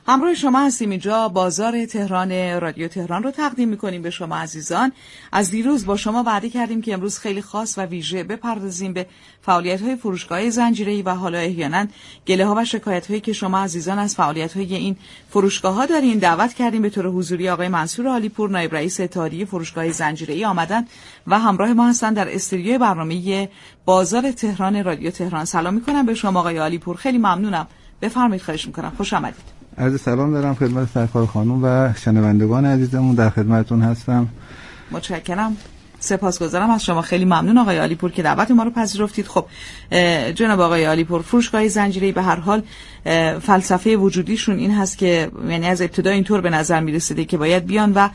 همراه شما هستیم. اینجا بازار تهران، رادیو تهران رو تقدیم می‌کنیم به شما عزیزان. از دیروز با شما وعده کردیم که امروز خیلی خاص و ویژه بپردازیم به فعالیت‌های فروشگاه زنجیره‌ای و حالا احیانا گله‌ها و شکایت‌هایی که شما عزیزان از فعالیت‌های این فروشگاه‌ها دارین. دعوت کردیم به طور حضوری آقای منصور عالیپور، نایب رئیس اتحادیه فروشگاه زنجیره‌ای آمدن و همراه ما هستن در استودیوی برنامه بازار تهران رادیو تهران. سلام می‌کنم به شما آقای عالیپور، خیلی ممنونم. بفرمایید، خواهش می‌کنم. خوش آمدید. عرض سلام دارم خدمت سرکار خانم و شنوندگان عزیزمون، در خدمتتون هستم. متشکرم، سپاسگزارم از شما، خیلی ممنون آقای عالیپور که دعوت ما رو پذیرفتید. خب جناب آقای عالیپور، فروشگاه زنجیره‌ای به هر حال فلسفه وجودیشون این هست که یعنی از ابتدا اینطور به نظر میرسیده که باید بیان و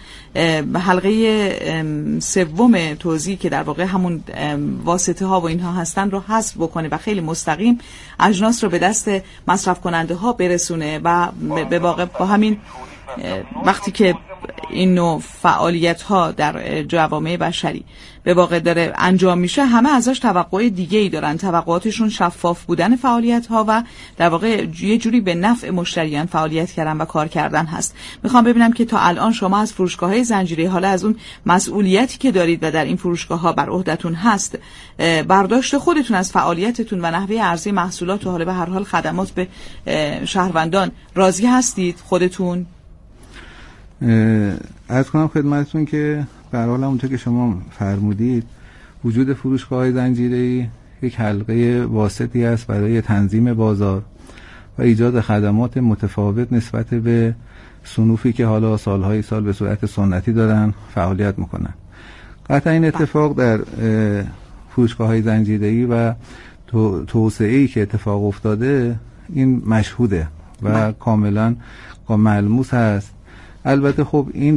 حلقه سوم توزیع که در واقع همون واسطه ها و اینها هستن رو حذف بکنه و خیلی مستقیم اجناس رو به دست مصرف کننده ها برسونه و به واقع با همین وقتی که این نوع فعالیت ها در جوامع بشری به واقع داره انجام میشه، همه ازش توقع دیگه ای دارن. توقعاتشون شفاف بودن فعالیت ها و در واقع یه جوری به نفع مشتریان فعالیت کردن و کار کردن هست. میخوام ببینم که تا الان شما از فروشگاه های زنجیره‌ای، حالا از اون مسئولیتی که دارید و در این فروشگاه ها بر عهدتون هست، برداشت خودتون از فعالیتتون و نحوه عرضه محصولات و حالا به هر حال خدمات به شهروندان راضی هستید خودتون؟ عرض کنم خدمتتون که به هر حال همونطور که شما فرمودید، وجود فروشگاه‌های زنجیره‌ای یک حلقه واسطی است برای تنظیم بازار و ایجاد خدمات متفاوت نسبت به صنوفی که حالا سالهای سال به صورت سنتی دارن فعالیت میکنن. قطعا این اتفاق در فروشگاه‌های زنجیره‌ای و توسعه‌ای که اتفاق افتاده این مشهوده و کاملا ملموس هست. البته خب این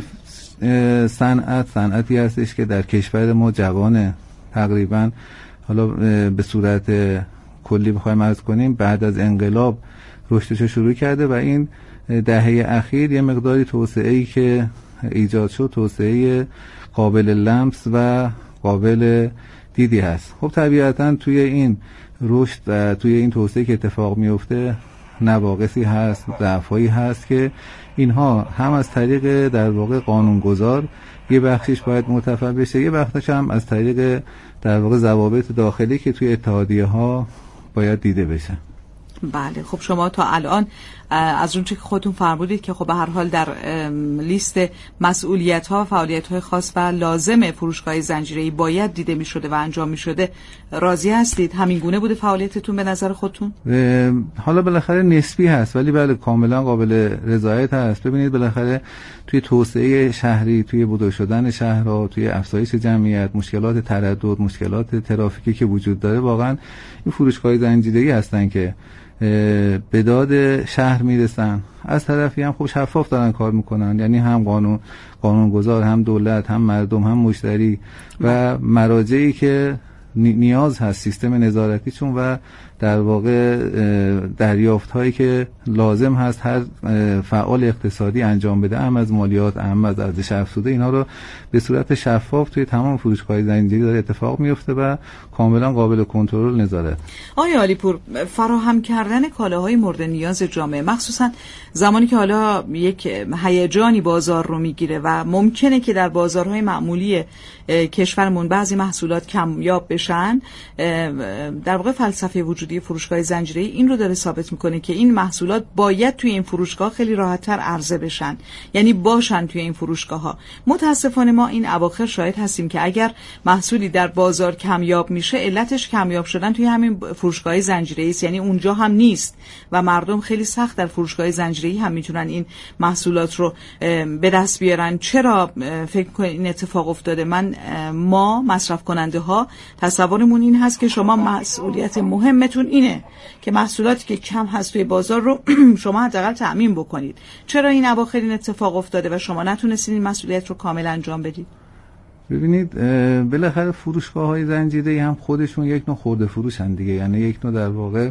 صنعتی هستش که در کشور ما جوانه، تقریبا حالا به صورت کلی بخوایم عرض کنیم بعد از انقلاب رشدش شروع کرده و این دهه اخیر یه مقداری توسعه‌ای که ایجاد شد توسعه قابل لمس و قابل دیدی هست. خب طبیعتا توی این رشد و توی این توسعه که اتفاق میفته نواقصی هست، ضعفایی هست که اینها هم از طریق در واقع قانونگذار یه بخشش باید مرتفع بشه، یه بخشش هم از طریق در واقع ضوابط داخلی که توی اتحادیه ها باید دیده بشه. بله، خب شما تا الان از اون چه که خودتون فرمودید که خب به هر حال در لیست مسئولیت ها و فعالیت های خاص و لازم فروشگاه زنجیره‌ای باید دیده می شده و انجام می شده، راضی هستید؟ همین گونه بوده فعالیتتون به نظر خودتون؟ حالا بالاخره نسبی هست ولی بله کاملا قابل رضایت هست. ببینید بالاخره توی توسعه شهری، توی بزرگ شدن شهرها، توی افزایش جمعیت، مشکلات تردد، مشکلات ترافیکی که وجود داره، واقعا این فروشگاه زنجیره‌ای هستن که به داد شهر میرسن. از طرفی هم خوب شفاف دارن کار میکنن، یعنی هم قانونگذار، هم دولت، هم مردم، هم مشتری و مراجعی که نیاز هست سیستم نظارتیشون و در واقع دریافت هایی که لازم هست هر فعال اقتصادی انجام بده، هم از مالیات، هم از ارزش افزوده، اینها رو به صورت شفاف توی تمام فروشگاه‌های زنجیره‌ای داره اتفاق میفته و کاملا قابل کنترل نظارت. آقای عالیپور، فراهم کردن کالاهای مورد نیاز جامعه، مخصوصا زمانی که حالا یک هیجانی بازار رو میگیره و ممکنه که در بازارهای معمولی کشورمون بعضی محصولات کمیاب بشن، در واقع فلسفه وجودی فروشگاه زنجیره‌ای این رو داره ثابت میکنه که این محصولات باید توی این فروشگاه خیلی راحت‌تر عرضه بشن، یعنی باشن توی این فروشگاه‌ها. متاسفانه ما این اواخر شاهد هستیم که اگر محصولی در بازار کمیاب میشه، علتش کمیاب شدن توی همین فروشگاه زنجیره‌ای است، یعنی اونجا هم نیست و مردم خیلی سخت در فروشگاه زنجیره‌ای هم میتونن این محصولات رو به دست بیارن. چرا فکر کنید این اتفاق افتاده؟ ما مصرف کننده ها تصورمون این هست که شما مسئولیت مهمتون اینه که محصولاتی که کم هست توی بازار رو شما حداقل تأمین بکنید. چرا این اواخر این اتفاق افتاده و شما نتونستید این مسئولیت رو کامل انجام بدید؟ ببینید بالاخره فروشگاه‌های زنجیره‌ای هم خودشون یک نوع خرده فروشن دیگه، یعنی یک نوع در واقع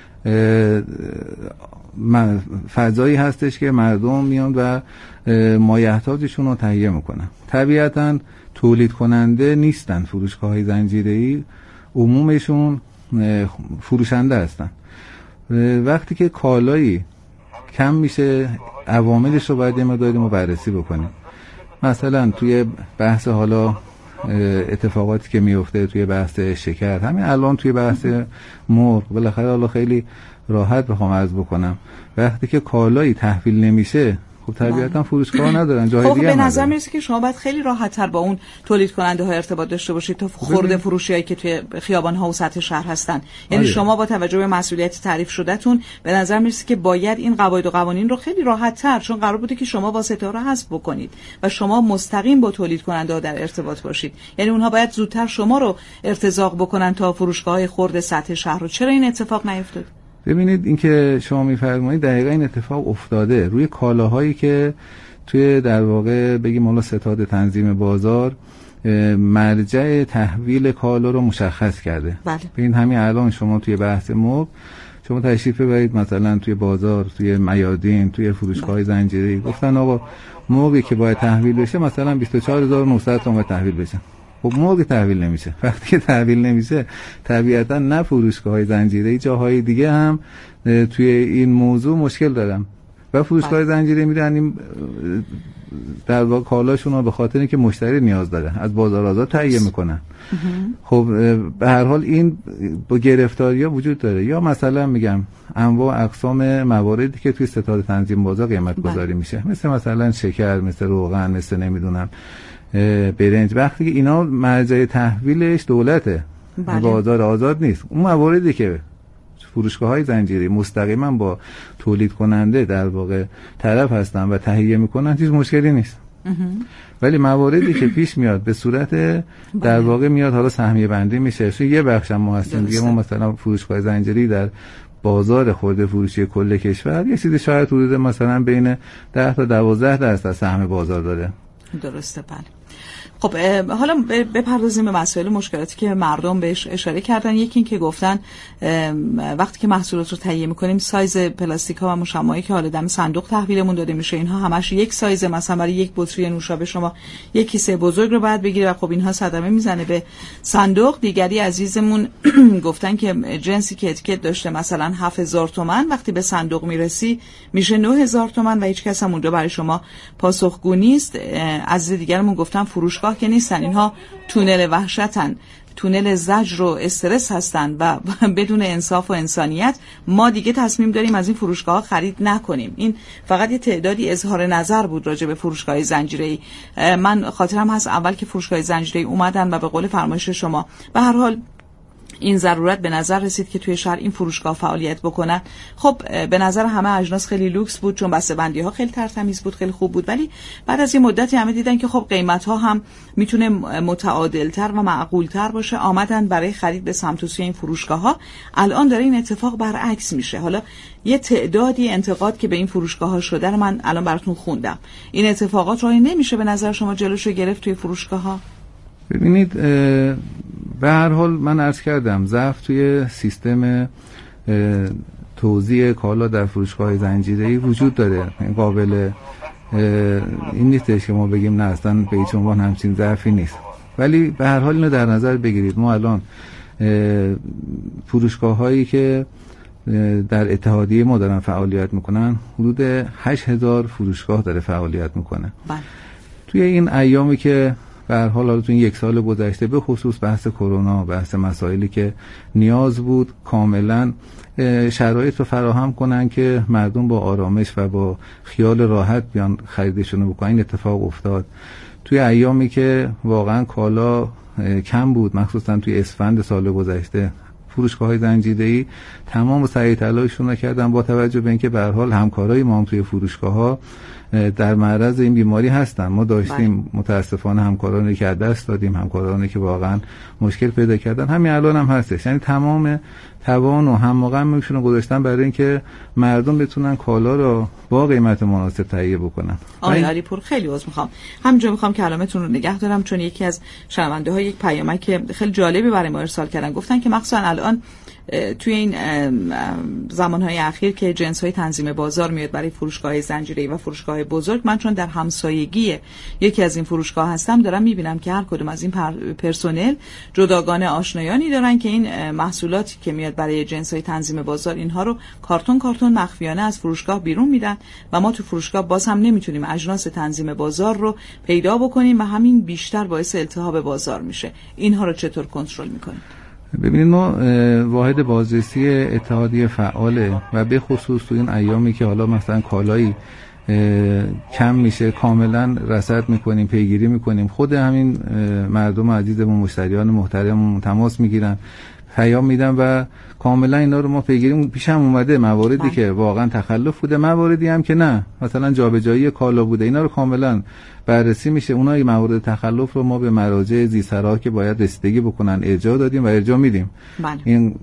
فضایی هستش که مردم میان و مایحتاجشون رو تهیه میکنن. طبیعتاً تولید کننده نیستن فروشگاه‌های زنجیره‌ای، عمومشون فروشنده هستن. وقتی که کالایی کم میشه، عواملش رو باید یه مقداری ما بررسی بکنیم. مثلا توی بحث حالا اتفاقاتی که میفته توی بحث شکر، همین الان توی بحث مرغ، بالاخره حالا خیلی راحت بخوام عرض بکنم وقتی که کالایی تحویل نمیشه خب طبیعتا فروشگاه ندارن، جای دیگه به نظر میرسه که شما باید خیلی راحت‌تر با اون تولید کننده ها ارتباط داشته باشید تا خرده فروشیایی که توی خیابان ها و سطح شهر هستن. یعنی شما با توجه به مسئولیت تعریف شدهتون به نظر میرسه که باید این قواعد و قوانین رو خیلی راحت‌تر، چون قرار بوده که شما واسطه رو حذف بکنید و شما مستقیم با تولید کننده ها در ارتباط باشید. یعنی اونها باید زودتر شما رو ارتزاق بکنن تا فروشگاه‌های خرد سطح شهر رو. چرا این اتفاق نیفتاد؟ ببینید این که شما میفرمایید دقیقاً این اتفاق افتاده روی کالاهایی که توی در واقع بگیم حالا ستاد تنظیم بازار مرجع تحویل کالا رو مشخص کرده. بله. ببین همین الان شما توی بحث مرغ شما تشریف ببرید مثلا توی بازار، توی میادین، توی فروشگاه زنجیره‌ای، گفتن آقا مرغی که باید تحویل بشه مثلا 24900 تومان تحویل بشه. خب مرغ تحویل نمیشه. وقتی که تحویل نمیشه طبیعتا نه فروشگاه‌های زنجیره‌ای، جاهای دیگه هم توی این موضوع مشکل دارن و فروشگاه زنجیره‌ای میرن این در واقع کالاشون رو به خاطر اینکه مشتری نیاز داره از بازار آزاد تهیه میکنن. خب به هر حال این با گرفتاری‌ها وجود داره. یا مثلا میگم انواع اقسام مواردی که توی ستاد تنظیم بازار قیمت گذاری میشه، مثلا شکر، مثل روغن، مثل نمیدونم برنج، وقتی که اینا مرجع تحویلش دولته، بازار آزاد نیست، اون مواردی که فروشگاه‌های زنجیره‌ای مستقیما با تولید کننده در واقع طرف هستن و تهیه میکنن هیچ مشکلی نیست. ولی مواردی که پیش میاد به صورت در واقع میاد حالا سهمیه بندی میشه، چون یه بخش ما هستیم دیگه، ما مثلا فروشگاه زنجیره‌ای در بازار خرده فروشی کل کشور یه چیزی شاید حدود مثلا بین 10 تا 12% از سهم بازار داره. درسته. بله. خب حالا بپردازیم به مسائل مشکلاتی که مردم بهش اشاره کردن. یکی این که گفتن وقتی که محصولات رو تهیه می‌کنیم سایز پلاستیک‌ها و مشمعی که حالا دم صندوق تحویلمون داده میشه اینها همش یک سایز، مثلا برای یک بطری نوشابه شما یک کیسه بزرگ رو باید بگیری و خب اینها صدمه میزنه به صندوق. دیگری عزیزمون گفتن که جنسی که اتیکت داشته مثلا 7000 تومان وقتی به صندوق میرسی میشه 9000 تومان و هیچ کس هم اونجا برای شما پاسخگو نیست. عزیز دیگرمون گفتن فروشگاه که نیستن، اینها تونل وحشتن، تونل زجر و استرس هستن و بدون انصاف و انسانیت ما دیگه تصمیم داریم از این فروشگاه خرید نکنیم. این فقط یه تعدادی اظهار نظر بود راجع به فروشگاه زنجیره‌ای. من خاطرم هست اول که فروشگاه زنجیره‌ای اومدن و به قول فرمایش شما به هر حال این ضرورت به نظر رسید که توی شهر این فروشگاه فعالیت بکنن. خب به نظر همه اجناس خیلی لوکس بود چون بسته‌بندی‌ها خیلی ترتمیز بود، خیلی خوب بود، ولی بعد از این مدتی همه دیدن که خب قیمت‌ها هم میتونه متعادل‌تر و معقول‌تر باشه، آمدن برای خرید به سمت و سوی این فروشگاه‌ها. الان داره این اتفاق برعکس میشه. حالا یه تعدادی انتقاد که به این فروشگاه‌ها شده رو من الان براتون خوندم. این اتفاقات راهی نمیشه به نظر شما جلوشو گرفت توی فروشگاه‌ها؟ ببینید به هر حال من عرض کردم ضعف توی سیستم توزیع کالا در فروشگاه زنجیره‌ای وجود داره. این قابل این نیستش که ما بگیم نه اصلا به هیچ عنوان همچین ضعفی نیست، ولی به هر حال اینو در نظر بگیرید. ما الان فروشگاه هایی که در اتحادیه ما دارن فعالیت میکنن حدود 8000 فروشگاه داره فعالیت میکنه. توی این ایامی که به هر حال تو این یک سال گذشته به خصوص بحث کرونا، بحث مسائلی که نیاز بود کاملا شرایط رو فراهم کنن که مردم با آرامش و با خیال راحت بیان خریدشون رو بکنن، این اتفاق افتاد. توی ایامی که واقعا کالا کم بود مخصوصا توی اسفند سال گذشته فروشگاه‌های زنجیره‌ای تمام سعی تلاششون رو کردن با توجه به اینکه به هر حال همکارای ما هم توی فروشگاه‌ها در معرض این بیماری هستن. ما داشتیم متاسفانه همکارانی که از دست دادیم، همکارانی که واقعا مشکل پیدا کردن، همین الان هم هستش. یعنی تمام توان و هم‌مقامشون رو گذاشتن برای اینکه مردم بتونن کالا رو با قیمت مناسب تهیه بکنن. آقای علیپور خیلی عذر میخوام، همینجا میخوام کلامتون رو نگه دارم چون یکی از شنونده ها یک پیامک خیلی جالبی برای ما ارسال کردن. گفتن که مخصوصا الان توی این زمانهای اخیر که جنس‌های تنظیم بازار میاد برای فروشگاه زنجیره‌ای و فروشگاه بزرگ، من چون در همسایگی یکی از این فروشگاه هستم دارم میبینم که هر کدوم از این پرسنل جداگانه آشنایانی دارن که این محصولاتی که میاد برای جنس‌های تنظیم بازار اینها رو کارتون مخفیانه از فروشگاه بیرون میدن و ما تو فروشگاه باز هم نمیتونیم اجناس تنظیم بازار رو پیدا بکنیم و همین بیشتر باعث التهاب بازار میشه. اینها رو چطور کنترل میکنیم؟ ببینید ما واحد بازرسی اتحادیه فعاله و به خصوص تو این ایامی که حالا مثلا کالایی کم میشه کاملا رصد میکنیم، پیگیری میکنیم. خود همین مردم عزیزمون، مشتریان محترممون تماس میگیرن، پیام میدن و کاملا اینا رو ما پیگیری. پیشم اومده مواردی که واقعا تخلف بوده، مواردی هم که نه، مثلا جابجایی کالا بوده، اینا رو کاملا بررسی میشه. اونای موارد تخلف رو ما به مراجع زیرسرا که باید رسیدگی بکنن ارجاع دادیم و ارجاع میدیم. این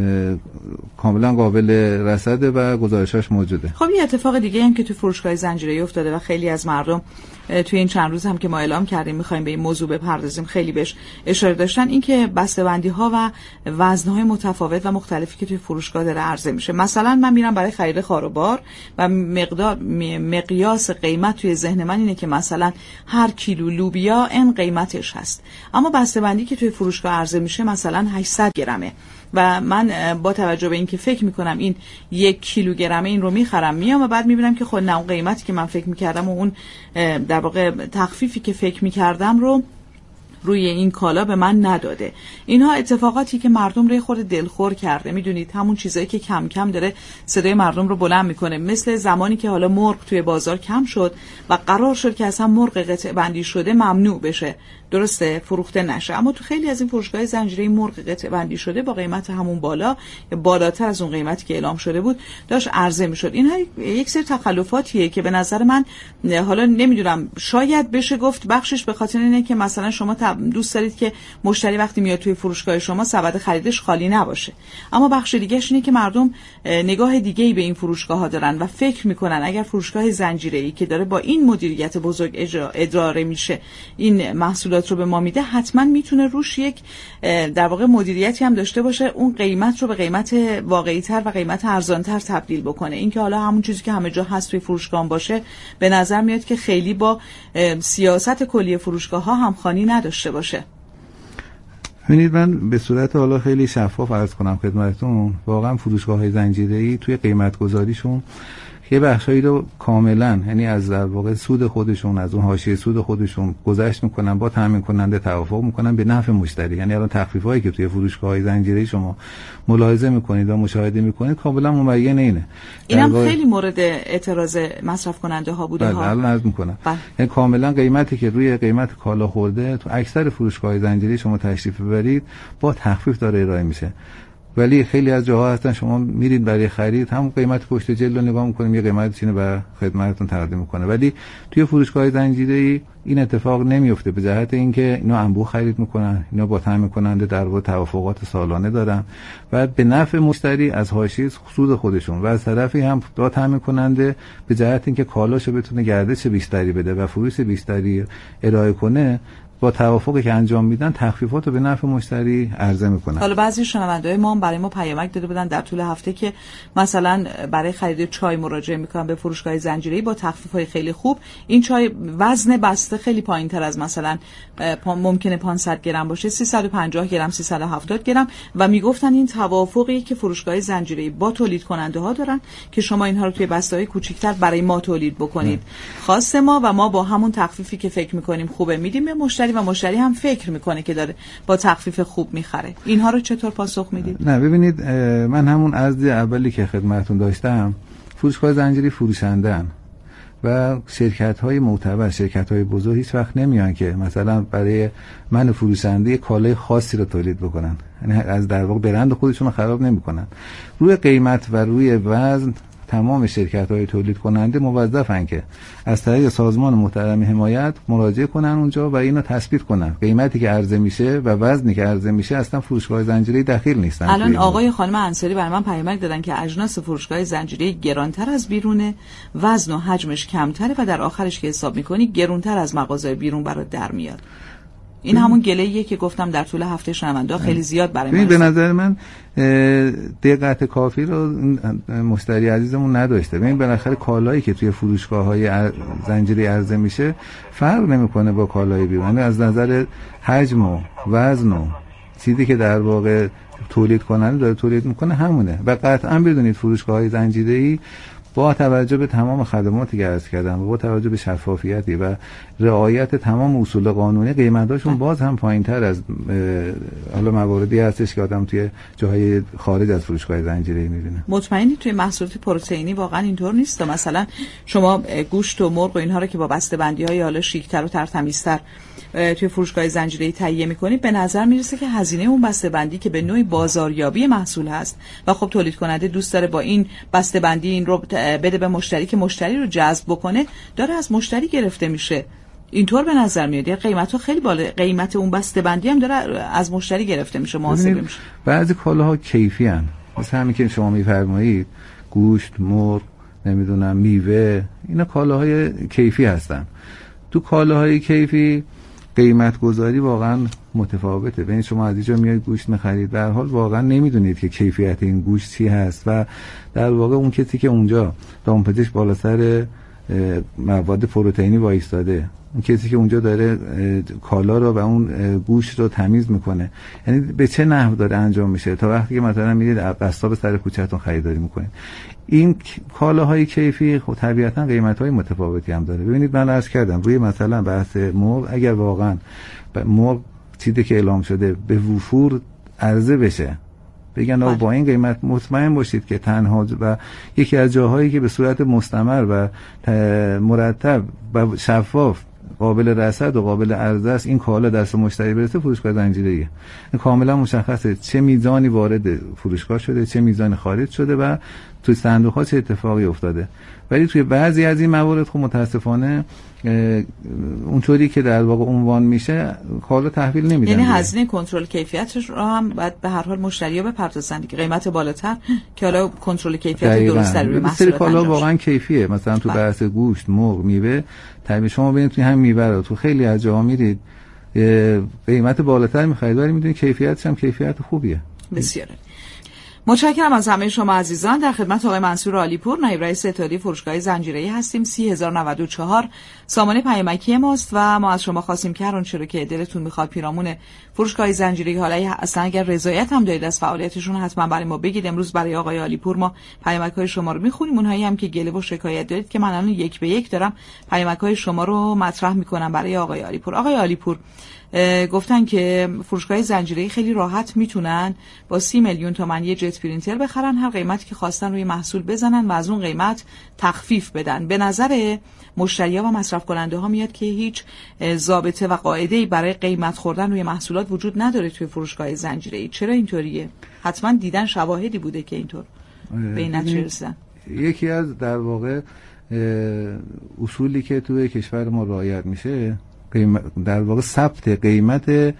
کاملا قابل رصده و گزارشاش موجوده. خب یه اتفاق دیگه هم که تو فروشگاه زنجیره‌ای افتاده و خیلی از مردم توی این چند روز هم که ما اعلام کردیم می‌خوایم به این موضوع بپردازیم خیلی بهش اشاره داشتن، این که بسته‌بندی‌ها و وزن‌های متفاوت و مختلفی که توی فروشگاه داره عرضه میشه. مثلا من میرم برای خرید خاروبار و مقیاس قیمت توی ذهن من اینه که مثلا هر کیلو لوبیا این قیمتش هست، اما بسته‌بندی که توی فروشگاه عرضه میشه مثلا 800 گرمه و من با توجه به اینکه فکر میکنم این 1 کیلوگرم این رو میخرم میام و بعد میبینم که خود نه اون قیمتی که من فکر میکردم و اون در واقع تخفیفی که فکر میکردم رو روی این کالا به من نداده. اینها اتفاقاتی که مردم رو خود دلخور کرده. میدونید همون چیزایی که کم کم داره صدای مردم رو بلند میکنه، مثل زمانی که حالا مرغ توی بازار کم شد و قرار شد که اصلا مرغ قطعه بندی شده ممنوع بشه، درسته، فروخته نشه، اما تو خیلی از این فروشگاه زنجیره‌ای مرغ قطعه بندی شده با قیمت همون بالا یا بالاتر از اون قیمتی که اعلام شده بود داشت عرضه میشد. اینها یک سری تخلفاتیه که به نظر من حالا نمیدونم، شاید بشه گفت بخشش به خاطر اینه که مثلا شما دوست دارید که مشتری وقتی میاد توی فروشگاه شما سبد خریدش خالی نباشه، اما بخش دیگهش اینه که مردم نگاه دیگه‌ای به این فروشگاه‌ها دارن و فکر میکنن اگر فروشگاه زنجیره‌ای که داره با این مدیریت بزرگ اداره میشه این محصولات رو به ما میده، حتما میتونه روش یک در واقع مدیریتی هم داشته باشه، اون قیمت رو به قیمت واقعی‌تر و قیمت ارزان‌تر تبدیل بکنه. این که حالا همون چیزی که همه جا هست توی فروشگاه باشه، به نظر میاد که خیلی با سیاست کلی فروشگاه‌ها همخوانی نداشته باشه. ببینید من به صورت حالا خیلی شفاف عرض کنم خدمتتون، واقعا فروشگاه‌های زنجیره‌ای توی قیمت گذاریشون یه بخشایی رو کاملا، یعنی از در واقع سود خودشون، از اون حاشیه سود خودشون گذشت میکنن، با تامین کننده توافق میکنن به نفع مشتری. یعنی الان تخفیفایی که توی فروشگاه‌های زنجیره‌ای شما ملاحظه میکنید و مشاهده میکنید کاملا مبین اینه. اینم خیلی مورد اعتراض مصرف کننده ها بوده ها. الان عرض میکنم یعنی کاملا قیمتی که روی قیمت کالا خورده تو اکثر فروشگاه‌های زنجیره‌ای شما تشریف ببرید با تخفیف داره ارائه میشه، ولی خیلی از جاها هستن شما میرید برای خرید هم قیمت پشت جلد رو نگاه میکنیم یه قیمت چینه و خدمتتون تقدیم میکنه، ولی توی فروشگاه زنجیره‌ای این اتفاق نمیفته به جهت اینکه اینا انبوه خرید میکنن، اینا با تامین کننده در واقع توافقات سالانه دارن و به نفع مشتری از حاشیه سود خودشون و از طرفی هم با تامین کننده به جهت اینکه کالاشو بتونه گردش بیشتری بده و فروش بیشتری ارائه کنه، با توافقی که انجام میدن تخفیفات رو به نفع مشتری عرضه میکنن. حالا بعضی شنونده‌های ما هم برای ما پیامک داده بودن در طول هفته که مثلا برای خرید چای مراجعه میکنن به فروشگاه زنجیره‌ای با تخفیف‌های خیلی خوب. این چای وزن بسته خیلی پایین‌تر از مثلا ممکنه 500 گرم باشه، 350 گرم، 370 گرم و میگفتن این توافقی که فروشگاه زنجیره‌ای با تولید کننده ها دارن که شما اینها رو توی بسته‌های کوچیک‌تر برای ما تولید بکنید. خواست ما و ما با همون تخفیفی که فکر میکنیم خوبه میدیم به مشتری و مشتری هم فکر میکنه که داره با تخفیف خوب میخره. اینها رو چطور پاسخ میدید؟ نه ببینید من همون عرض اولی که خدمتتون داشتم، فروشگاه زنجیره‌ای فروشنده‌ان و شرکت‌های معتبر، شرکت‌های بزرگ هیچ وقت نمیان که مثلا برای من فروشنده کالای خاصی رو تولید بکنن، یعنی از در واقع برند خودشون رو خراب نمی‌کنن. روی قیمت و روی وزن تمام شرکت‌های تولید کننده موظفن که از طریق سازمان محترم حمایت مراجعه کنن اونجا و اینو تثبیت کنن. قیمتی که عرضه میشه و وزنی که عرضه میشه اصلا فروشگاه زنجیره‌ای دخیل نیستن. الان آقای خانم انصاری برای من پیامک دادن که اجناس فروشگاه زنجیره‌ای گرانتر از بیرونه، وزن و حجمش کمتره و در آخرش که حساب می‌کنی گرانتر از مغازه بیرون برات در میاد. این همون گله‌ایه که گفتم در طول هفته شنونده خیلی زیاد برای ما. به نظر من دقت کافی رو مشتری عزیزمون نداشته. ببین بالاخره کالایی که توی فروشگاه‌های زنجیره عرضه میشه فرق نمیکنه با کالای بیرون. از نظر حجم و وزن و چیزی که در واقع تولید کننده داره تولید میکنه همونه. و قطعا بدونید فروشگاه‌های زنجیره‌ای با توجه به تمام خدماتی که عرض کردم و با توجه به شفافیتی و رعایت تمام اصول قانونی قیمتاشون باز هم پایین‌تر از حالا مواردی هستش که آدم توی جاهای خارج از فروشگاه زنجیره‌ای می‌بینه. مطمئنی توی محصولات پروتئینی واقعا اینطور نیست؟ مثلا شما گوشت و مرغ و اینها رو که با بسته‌بندی‌های حالا شیک‌تر و ترتمیزتر توی فروشگاه زنجیره‌ای تهیه می‌کنید، به نظر میرسه که هزینه اون بسته‌بندی که به نوعی بازاریابی محصول هست و خب تولید کننده دوست داره با این بسته‌بندی این رو بده به مشتری که مشتری رو جذب بکنه، داره از مشتری گرفته میشه. اینطور به نظر میاد. یا قیمت‌ها خیلی بالا، قیمت اون بسته‌بندی هم داره از مشتری گرفته میشه، محاسبه میشه. بعضی کالاها کیفی ان، مثل همین که شما میفرمایید گوشت، مرغ، نمیدونم میوه، اینا کالاهای کیفی هستن. تو کالاهای کیفی قیمت گذاری واقعا متفاوته. ببین شما از اینجا میایید گوشت می‌خرید، به هر حال واقعا نمیدونید که کیفیت این گوشت چی هست و در واقع اون کسی که اونجا دامپزش بالا سر مواد پروتئینی وایستاده، اون کسی که اونجا داره کالا رو و اون گوشت رو تمیز میکنه، یعنی به چه نحو داره انجام میشه تا وقتی که مثلا میرید قصاب سر کوچه‌تون خریداری میکنید. این کالاهای کیفی خب طبیعتا قیمت‌های متفاوتی هم داره. ببینید من عرض کردم روی مثلا بحث مرغ، اگر واقعا مرغ چیزی که اعلام شده به وفور عرضه بشه، بگن آقا با این قیمت مطمئن باشید که تنها و یکی از جاهایی که به صورت مستمر و مرتب و شفاف قابل رصد و قابل عرضه است این کالا دست مشتری برسه فروشگاه زنجیره‌ایه. این کاملا مشخصه چه میزانی وارد فروشگاه شده، چه میزانی خارج شده و توی صندوق‌ها چه اتفاقی افتاده. ولی توی بعضی از این موارد خب متاسفانه اونطوری که در واقع عنوان میشه کالا تحویل نمیدن. یعنی هزینه کنترل کیفیتش رو هم باید به هر حال مشتری‌ها بپردازن که قیمت بالاتر که حالا کنترل کیفیت درست‌تر روی محصولات کالا واقعا کیفیه. مثلا تو بحث گوشت، مرغ، میوه، طبیعی شما ببینید توی هم میوه رو تو خیلی از جاها میرید قیمت بالاتر می‌خرید ولی می‌دونید کیفیتش هم کیفیت خوبیه. بسیار متشکرم از همه شما عزیزان. در خدمت آقای منصور عالیپور، نایب رئیس اتحادیه فروشگاه زنجیره‌ای هستیم. 30094 سامانه پیامکی ماست و ما از شما خواستیم که هر آنچه رو که دلتون میخواد پیرامون فروشگاه زنجیره‌ای، حالا اصلا اگر رضایت هم دارید از فعالیتشون حتما برای ما بگید. امروز برای آقای عالیپور ما پیامک‌های شما رو میخونیم. اونهایی هم که گله و شکایت دارید که من الان یک به یک دارم پیامک‌های شما رو مطرح میکنم برای آقای عالیپور. آقای عالیپور گفتن که فروشگاه زنجیره‌ای خیلی راحت میتونن با 30 میلیون تومان یه جت پرینتر بخرن، هر قیمتی که خواستن روی محصول بزنن و از اون قیمت تخفیف بدن. به نظر مشتری‌ها و مصرف کننده‌ها میاد که هیچ ضابطه و قاعده‌ای برای قیمت خوردن روی محصولات وجود نداره توی فروشگاه زنجیره‌ای. چرا اینطوریه؟ حتما دیدن شواهدی بوده که اینطور به این نتیجه رسیدن. یکی از در واقع اصولی که توی کشور ما رعایت میشه در واقع ثبت قیمت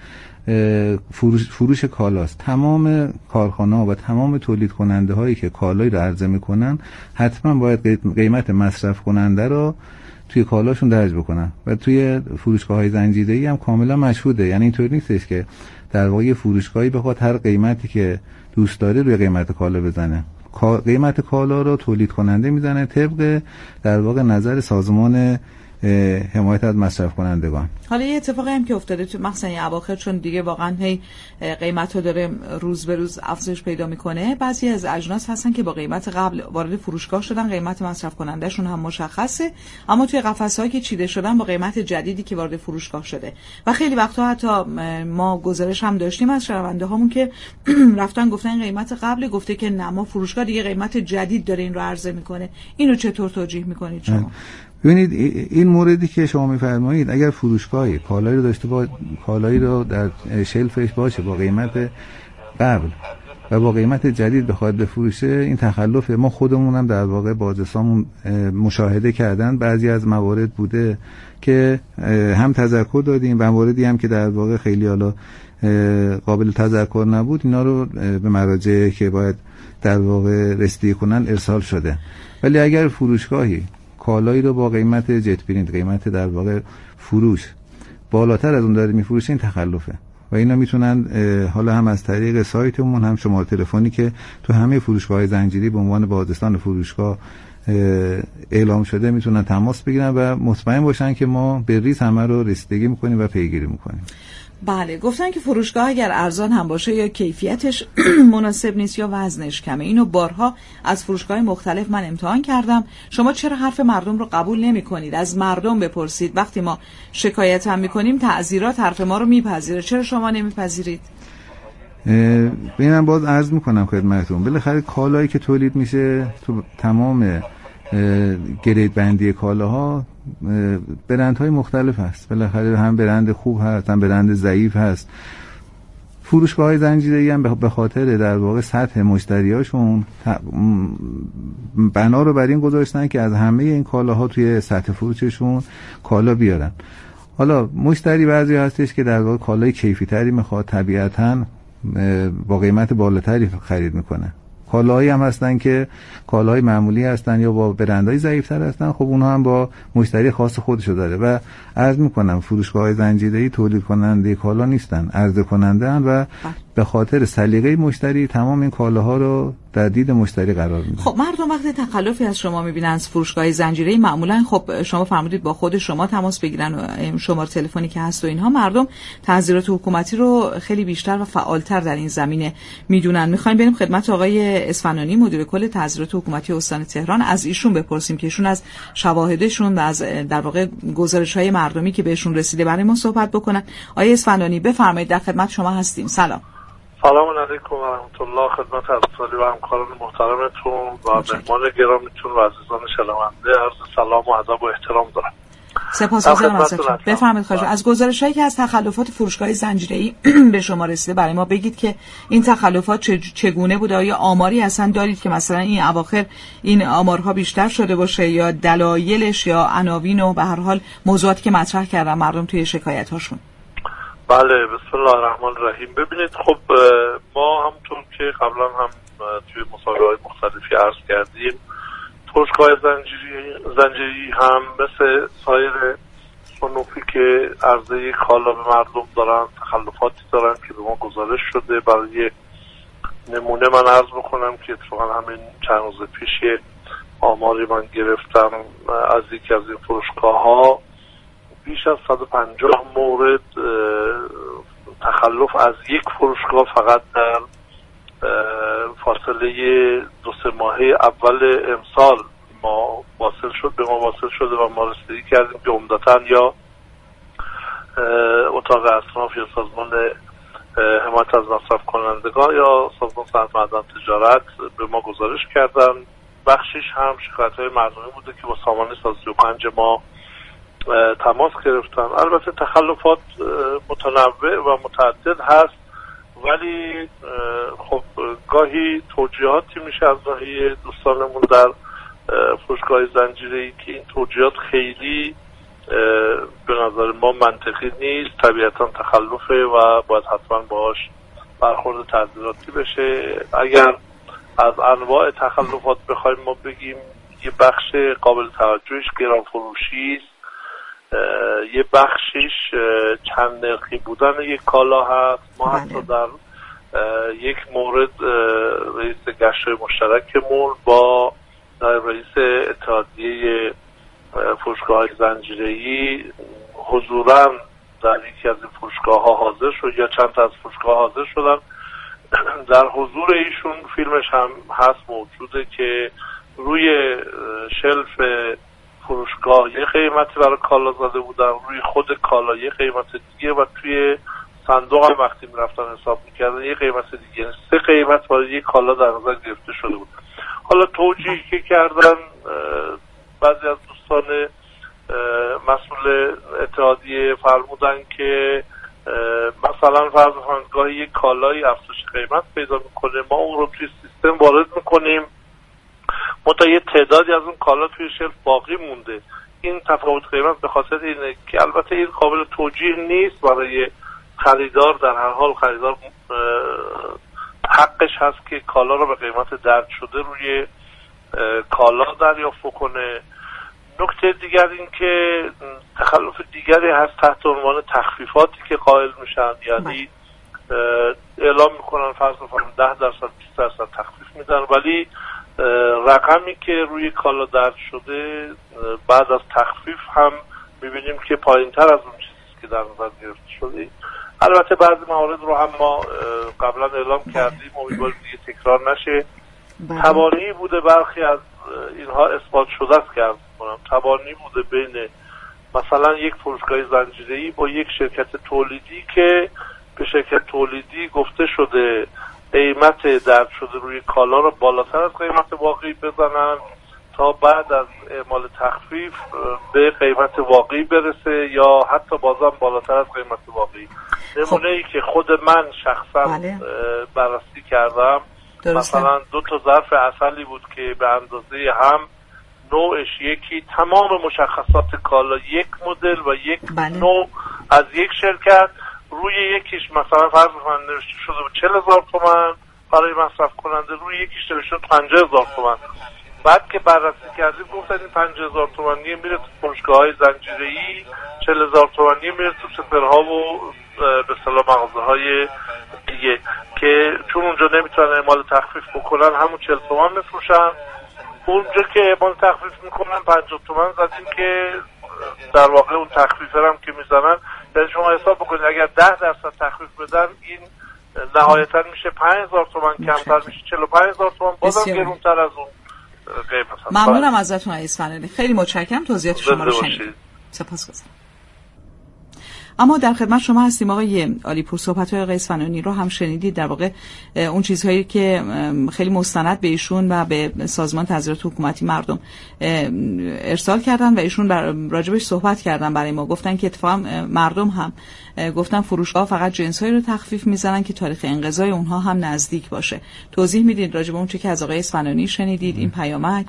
فروش کالاست. تمام کارخانه‌ها و تمام تولید کننده هایی که کالایی رو عرضه میکنن حتما باید قیمت مصرف کننده رو توی کالاشون درج بکنن و توی فروشگاه‌های زنجیره‌ای هم کاملا مشهوده. یعنی اینطوری نیستش که در واقع فروشگاهی بخواد هر قیمتی که دوست داره روی قیمت کالا بزنه. قیمت کالا رو تولید کننده میزنه طبق در واقع نظر سازمان حمایت از مصرف کنندگان. حالا یه اتفاقی هم که افتاده تو مثلا اواخر، چون دیگه واقعا هی قیمت‌ها داره روز به روز افزایش پیدا میکنه، بعضی از اجناس هستن که با قیمت قبل وارد فروشگاه شدن، قیمت مصرف کنندهشون هم مشخصه، اما توی قفس‌هایی که چیده شدن با قیمت جدیدی که وارد فروشگاه شده و خیلی وقتا حتی ما گزارش هم داشتیم از شنونده‌هامون که رفتن گفتن این قیمت قبل، گفته که نه ما فروشگاه دیگه قیمت جدید داره این رو عرضه میکنه. اینو چطور توجیه میکنید شما؟ ببینید این موردی که شما میفرمایید، اگر فروشگاهی کالایی رو داشته با کالایی رو در شلفش باشه با قیمت قبل و با قیمت جدید بخواد بفروشه، این تخلفه. ما خودمون هم در واقع بازرسامون مشاهده کردن بعضی از موارد بوده که هم تذکر دادیم، مواردی هم که در واقع خیلی حالا قابل تذکر نبود، اینا رو به مراجع که باید در واقع رسیدگی کنن ارسال شده. ولی اگر فروشگاهی کالایی رو با قیمت جت پرینت، قیمت در واقع فروش بالاتر از اون داره میفروشه، این تخلفه. و اینا میتونن حالا هم از طریق سایتمون، هم شماره تلفنی که تو همه فروشگاه‌های زنجیری به عنوان بازرسان فروشگاه اعلام شده میتونن تماس بگیرن و مطمئن باشن که ما به ریز همه رو رسیدگی میکنیم و پیگیری میکنیم. بله، گفتن که فروشگاه اگر ارزان هم باشه یا کیفیتش مناسب نیست یا وزنش کمه. اینو بارها از فروشگاه مختلف من امتحان کردم. شما چرا حرف مردم رو قبول نمی کنید؟ از مردم بپرسید. وقتی ما شکایت هم میکنیم تعزیرات حرف ما رو میپذیره، چرا شما نمیپذیرید؟ ببینم باز عرض میکنم خدمتتون، بالاخره کالایی که تولید میشه تو تمام گرید بندی کالاها برندهای مختلف هست. بالاخره هم برند خوب هست، هم برند ضعیف هست. فروشگاه‌های زنجیره‌ای هم به خاطر در واقع سطح مشتریاشون بنا رو بر این گذاشتن که از همه این کالاها توی سطح فروششون کالا بیارن. حالا مشتری بعضی هستش که در واقع کالای کیفی‌تری میخواد، طبیعتاً با قیمت بالاتری خرید میکنه. کالاهایی هم هستن که کالاهای معمولی هستن یا با برندهای ضعیفتر هستن، خب اونها هم با مشتری خاص خودشو داره. و عرض میکنم فروشگاه‌های زنجیره‌ای تولید کننده کالا نیستن، عرضه کننده ان و به خاطر سلیقه مشتری تمام این کالاها رو در دید مشتری قرار میدن. خب مردم وقتی تخلفی از شما میبینن از فروشگاه زنجیره‌ای، معمولا خب شما فرمودید با خود شما تماس بگیرن و شماره تلفنی که هست و اینها، مردم تحذیرات حکومتی رو خیلی بیشتر و فعالتر در این زمینه میدونن. میخوایم بریم خدمت آقای اصفهانی، مدیر کل تحذیرات حکومتی استان تهران، از ایشون بپرسیم که ایشون از شواهدشون و از در واقع گزارش‌های مردمی که بهشون رسیده برای ما صحبت بکنن. آقای اصفهانی بفرمایید، در خدمت شما هستیم. سلام علیکم و رحمت الله، خدمت حضرت و همکاران محترمتون و مهمان گرامیتون و عزیزان شنونده عرض سلام و ادب و احترام دارم. سپاسگزارم ازتون. بفرمایید خواهش. از گزارش‌هایی که از تخلفات فروشگاه زنجیره‌ای به شما رسیده برای ما بگید که این تخلفات چگونه بوده؟ آیا آماری اصلا دارید که مثلا این اواخر این آمارها بیشتر شده باشه یا دلایلش یا عناوین و به هر حال موضوعاتی که مطرح کردن مردم توی شکایت‌هاشون؟ بله، بسم الله الرحمن الرحیم. ببینید، خب ما همونطور که قبلا هم توی مسابقه‌های مختلفی عرض کردیم، فروشگاه زنجیره‌ای هم مثل سایر صنوفی که عرضه کالا به مردم دارن تخلفاتی دارن که به ما گزارش شده. برای نمونه من عرض بکنم که اتفاقا همین چند روز پیش آماری من گرفتم از یکی از این فروشگاه‌ها، بیش از 150 مورد تخلف از یک فروشگاه فقط در فاصله 2-3 ماهه اول امسال به ما واصل شده و ما رسیدگی کردیم که عمدتاً یا اتاق اصناف یا سازمان حمایت از مصرف کنندگان یا سازمان صنعت معدن تجارت به ما گزارش کردن. بخشش هم شکایت‌های مردمی بوده که با سامانه 35 ما تماس گرفتن. البته تخلفات متنوع و متعدد هست، ولی خب گاهی توجیهاتی میشه از ناحیه دوستانمون در فروشگاه زنجیره‌ای که این توجیهات خیلی به نظر ما منطقی نیست، طبیعتا تخلفه و باید حتما باهاش برخورد تعزیراتی بشه. اگر از انواع تخلفات بخوایم ما بگیم، یه بخش قابل توجهش گران فروشی است، یه بخشش چند نرخی بودن یک کالا هست. ما حتی در یک مورد رئیس گشت‌های مشترکمون با رئیس اتحادیه فروشگاه‌های زنجیره‌ای حضوراً در یکی از این فروشگاه‌ها حاضر شد یا چند تا از فروشگاه حاضر شدن. در حضور ایشون فیلمش هم هست، موجوده که روی شلف فروشگاه یه قیمتی برای کالا زده بودن، روی خود کالا یه قیمت دیگه و توی صندوق هم وقتی میرفتن حساب میکردن یه قیمت دیگه، 3 قیمت برای یه کالا در نظر گرفته شده بود. حالا توجیهی که کردن بعضی از دوستان مسئول اتحادیه فرمودن که مثلا فرض کنید گاهی یک کالایی افزایش قیمت پیدا میکنه، ما اون رو توی سیستم وارد میکنیم، منتها یه تعدادی از اون کالا توی شلف باقی مونده. این تفاوت قیمت به خاطر اینه که البته این قابل توجیه نیست برای خریدار. در هر حال خریدار حقش هست که کالا رو به قیمت درج شده روی کالا دریافت کنه. نکته دیگر این که تخلف دیگری هست تحت عنوان تخفیفاتی که قائل میشن، یعنی اعلام میکنن فرض کنیم 10% 20% تخفیف میدن، ولی رقمی که روی کالا درج شده بعد از تخفیف هم میبینیم که پایین تر از اون چیزی که در نظر گرفته شده. البته بعضی موارد رو هم ما قبلا اعلام کردیم، امیدواریم دیگه تکرار نشه. توانایی بوده برخی از اینها اثبات شده است که عرض کنم توانایی بوده بین مثلا یک فروشگاه زنجیره‌ای با یک شرکت تولیدی که به شرکت تولیدی گفته شده قیمت درج شده روی کالا رو بالاتر از قیمت واقعی بزنن تا بعد از اعمال تخفیف به قیمت واقعی برسه یا حتی بازم بالاتر از قیمت واقعی. نمونه‌ای که خود من شخصا بررسی کردم مثلا 2 ظرف عسلی بود که به اندازه هم نوعش یکی، تمام مشخصات کالا یک مدل و یک نوع از یک شرکت، روی یکیش مثلا فرض کنید نوشته شده بود 40,000 تومان برای مصرف کننده، روی یکیش نوشته شد 50,000 تومان. بعد که بررسی کردیم گفتن این 50,000 تومانی میره تو فروشگاه‌های زنجیره‌ای، 40,000 تومانی میره تو سپرها و به اصطلاح مغازه‌های دیگه که چون اونجا نمیتونن اعمال تخفیف بکنن همون 40 تومان میفروشن. اونجا که اعمال تخفیف میکنن 50 تومان زدیم که در واقع اون تخفیف هم که میزنن، یعنی شما حساب بکنید اگر 10% تخفیف بدن این نهایتا میشه 5,000 تومان، کمتر میشه 45,000 تومان، بازم گرونتر از اون قیمت. ممنونم ازتون آقای اصفهانی، خیلی متشکرم توضیحات شما رو شنیدم. سپاسگزارم. اما در خدمت شما هستیم آقای علیپور. صحبت‌های آقای اصفهانی رو هم شنیدید، در واقع اون چیزهایی که خیلی مستند به ایشون و به سازمان تظاهرات حکومتی مردم ارسال کردن و ایشون راجبش صحبت کردن برای ما، گفتن که اتفاقا مردم هم گفتن فروشگاه فقط جنس‌هایی رو تخفیف میزنن که تاریخ انقضای اونها هم نزدیک باشه. توضیح میدید راجب اون چیزی که از آقای اصفهانی شنیدید این پیامک؟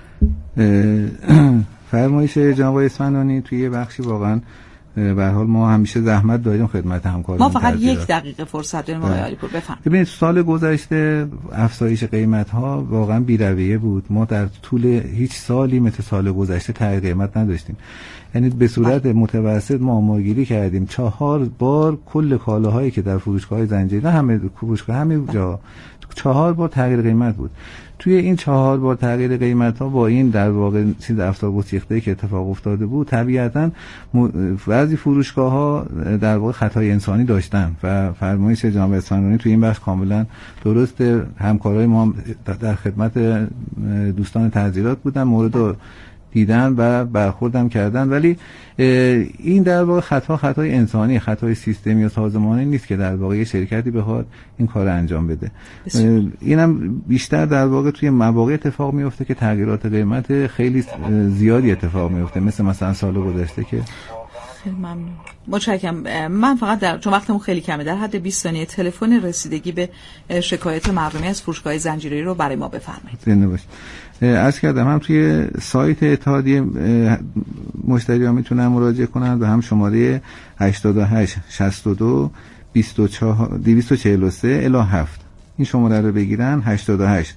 فرمایش جناب اصفهانی توی یه بخشی واقعا به هر حال ما همیشه زحمت دادیم خدمت همکاران. ما فقط 1 دقیقه فرصت داریم آقای علیپور، بفرمایید. ببینید سال گذشته افزایش قیمت ها واقعا بی‌رویه بود. ما در طول هیچ سالی مثل سال گذشته تغییر قیمت نداشتیم. یعنی به صورت متوسط ما آمارگیری کردیم 4 بار کل کالاهایی که در فروشگاه‌های زنجیره‌ای همه فروشگاه همه جا 4 بار تغییر قیمت بود. توی این 4 بار تغییر قیمت ها با این در واقع چیز افزار گسیخته که اتفاق افتاده بود، طبیعتاً بعضی فروشگاه ها در واقع خطای انسانی داشتن و فرمایش جناب اصفهانی توی این بخش کاملا درسته. همکارای ما در خدمت دوستان تظاهرات بودن، مورد دیدن و برخوردم کردن، ولی این در واقع خطای انسانی، خطای سیستمی و سازمانی نیست که در واقع شرکتی بخواد این کار انجام بده. اینم بیشتر در واقع توی مواقع اتفاق میفته که تغییرات قیمت خیلی زیادی اتفاق میفته، مثلا سال گذشته که خیلی ممنون. متشکرم. من فقط چون وقتمون خیلی کمه در حد 20 ثانیه تلفن رسیدگی به شکایت مردمی از فروشگاه زنجیره‌ای رو برای ما بفرمایید. زنده باشید. عرض کردم هم توی سایت اتحادیه مشتریان میتونن مراجعه کنن و هم شماره 88 62 24 243 الی 7 این شماره رو بگیرن، 88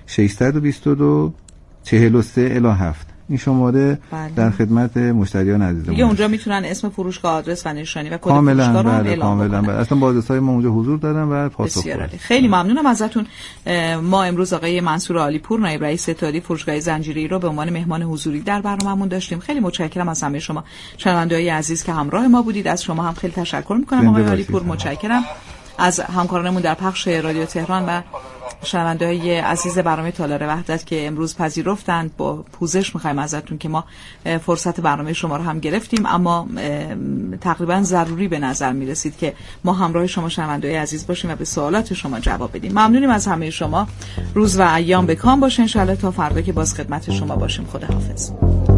622 43 الی 7 این شماره در خدمت مشتریان عزیزمون. دیگه اونجا میتونن اسم فروشگاه، آدرس و نشانی و کد فروشگاه رو اعلام کنن. کاملا. اصلا بازرسای ما اونجا حضور دارن و پاسخ میدن. خیلی ممنونم ازتون. ما امروز آقای منصور علیپور نایب رئیس اتحادیه فروشگاه زنجیره‌ای رو به عنوان مهمان حضوری در برنامه‌مون داشتیم. خیلی متشکرم از همه شما شنونده‌های عزیز که همراه ما بودید. از شما هم خیلی تشکر می‌کنم آقای علیپور. متشکرم از همکارانمون در پخش رادیو تهران و شنونده‌های عزیز برنامه تالار وحدت که امروز پذیرفتند. با پوزش می‌خوایم ازتون که ما فرصت برنامه شما رو هم گرفتیم، اما تقریبا ضروری به نظر می‌رسید که ما همراه شما شنونده‌های عزیز باشیم و به سوالات شما جواب بدیم. ممنونیم از همه شما. روز و ایام به کام باشه ان شاءالله تا فردا که باز خدمت شما باشیم. خداحافظ.